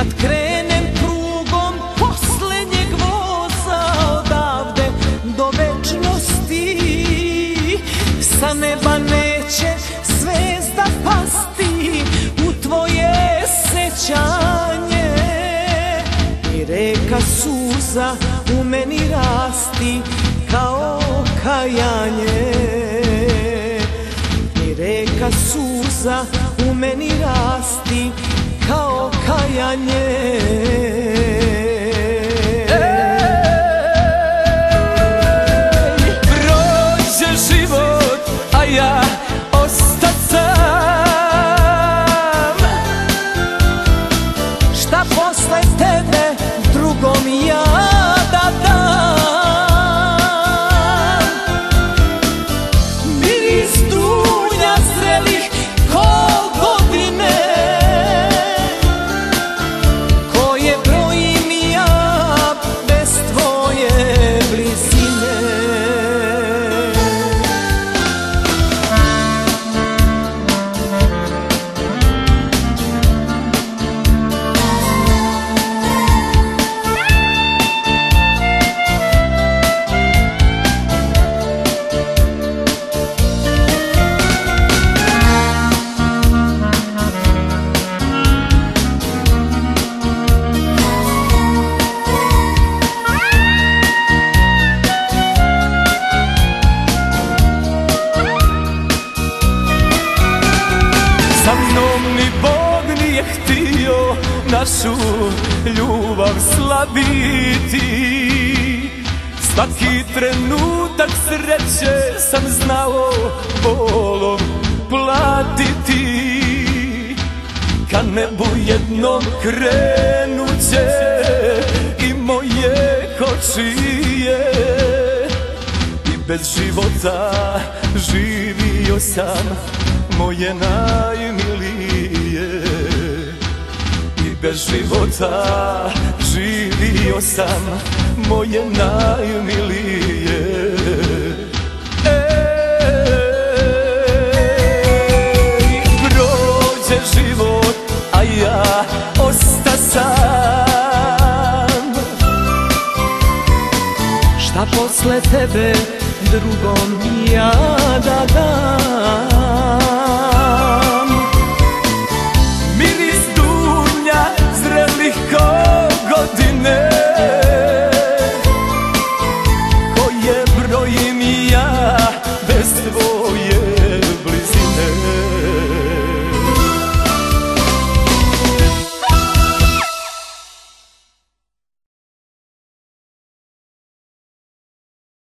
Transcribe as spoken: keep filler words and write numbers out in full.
kad krenem prugom poslednjeg voza odavde do večnosti. Sa neba neće zvezda pasti u tvoje sećanje, i reka suza u meni rasti kao kajanje, i reka suza u meni rasti kao kajanje. Prođe život, a ja ostat sam. Šta posle tebe drugom ja da dam? Miris dunja zrelih ko godine, koje brojim ja bez tvoje blizine. Sa mnom ni Bog nije htio našu ljubav slabiti. Svaki trenutak sreće sam znao bolom platiti. Ka nebu jednom krenuće i moje kočije, i bez života živio sam moje najmilije, i bez života živio sam moje najmilije. Ej, prođe život, a ja osta sam. Šta posle tebe drugom ja da